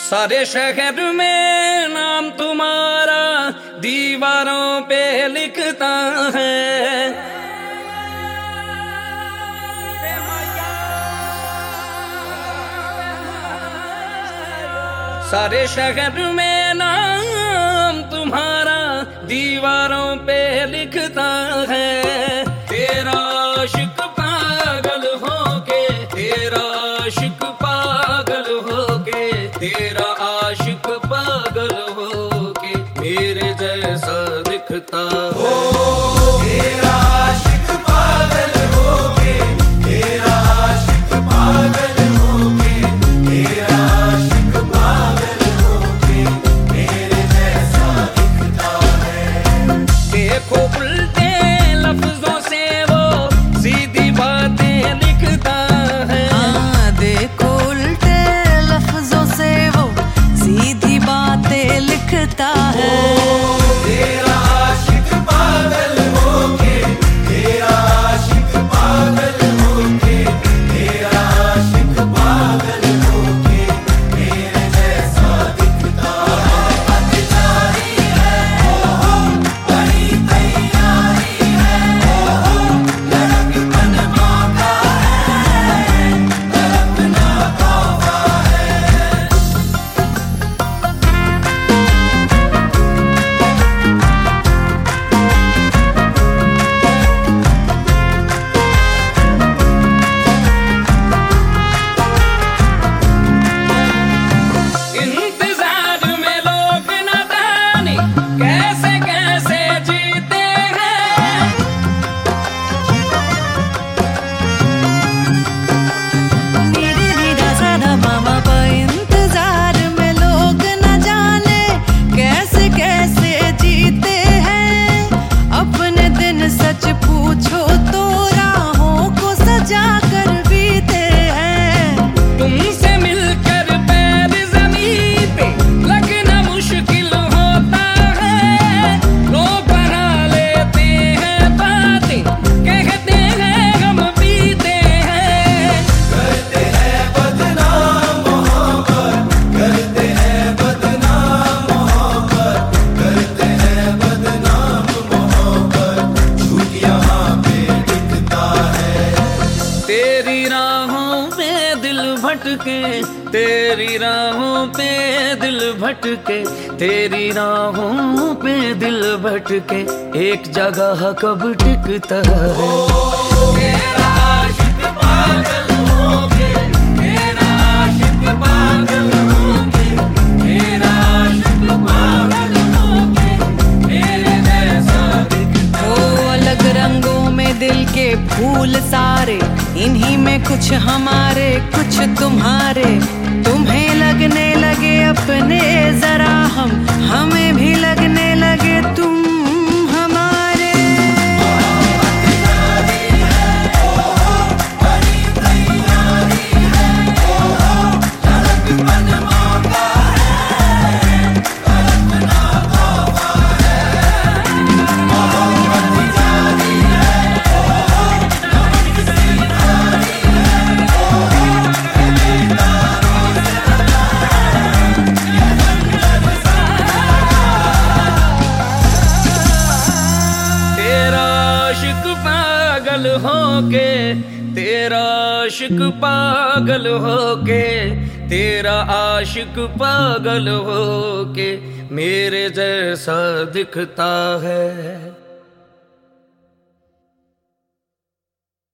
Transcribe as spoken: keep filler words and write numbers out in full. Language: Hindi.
सारे शहर में नाम तुम्हारा दीवारों पे लिखता है। सारे शहर में नाम तुम्हारा दीवारों पे लिखता है। तेरा आशिक पागल होके, तेरा आशिक पागल होके, तेरा आशिक पागल होके मेरे जैसा दिखता है। तेरा आशिक पागल होके, तेरा आशिक पागल होके, तेरा आशिक पागल होके मेरे जैसा दिखता है। देखो उल्टे लफ्जों से वो सीधी बातें लिखता है। हाँ, देखो उल्टे लफ्जों से वो सीधी बातें लिखता है। तेरा आशिक पागल होके, तेरा आशिक पागल होके, तेरा आशिक पागल होके मेरे जैसा दिखता है। जारी है ओहो बड़ी तैयारी है, ओहो लड़कपन मौका है, तड़पना तौबा है। इंतजार में लोग न जाने कैसे कैसे जीते हैं। नीरे नीरा साधा मामा पा इंतजार में लोग न जाने कैसे कैसे जीते हैं। अपने दिन सच पूछो तो राहों को सजा कर बीते हैं। तुमसे मिलकर पैर जमीन पे लगना मुश्किल होता है। लोग बना लेते हैं बातें, कहते हैं हम पीते हैं। करते हैं बदनाम मोहब्बत, करते हैं बदनाम मोहब्बत, करते हैं बदनाम मोहब्बत, झूठ यहाँ पे दिखता है। तेरी राहों पे दिल भटके, तेरी राहों पे दिल भटके, तेरी राहों पे दिल भटके एक जगह कब टिकता है। तेरा आशिक पागल होके, तेरा आशिक पागल होके, तेरा आशिक पागल होके मेरे जैसा दिखता है। ओ अलग रंगों में दिल के फूल सारे, इन्हीं में कुछ हमारे कुछ तुम्हारे। तुम्हें लगने लगे अपने जरा हम, हमें भी लगने लगे तुम हमारे। जारी है ओहो बड़ी तैयारी है, ओहो लड़कपन मौका है, तड़पना तौबा है। मोहब्बत जारी है ओहो नमक सी नारी है, ओहो बेदारों से लगा है ये जंगल तेरा आशिक पागल होके, तेरा आशिक पागल होके, तेरा आशिक पागल होके मेरे जैसा दिखता है।